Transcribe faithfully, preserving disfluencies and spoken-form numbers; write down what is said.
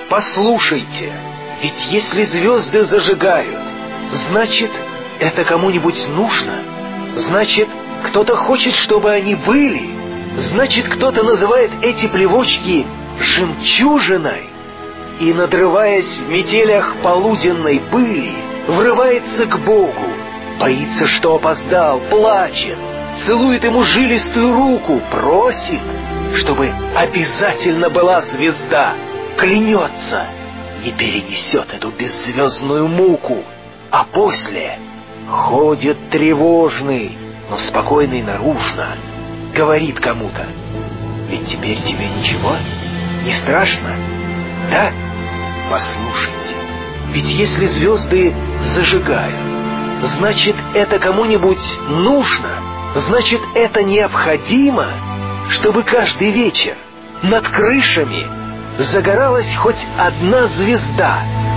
Послушайте, ведь если звезды зажигают, значит, это кому-нибудь нужно? Значит, кто-то хочет, чтобы они были? Значит, кто-то называет эти плевочки жемчужиной и, надрываясь в метелях полуденной пыли, врывается к Богу, боится, что опоздал, плачет, целует ему жилистую руку, просит, чтобы обязательно была звезда, клянется, не перенесет эту беззвездную муку, а после ходит тревожный, но спокойный наружно, говорит кому-то: ведь теперь тебе ничего не страшно, да? Послушайте, ведь если звезды зажигают, значит, это кому-нибудь нужно, значит, это необходимо, чтобы каждый вечер над крышами загоралась хоть одна звезда,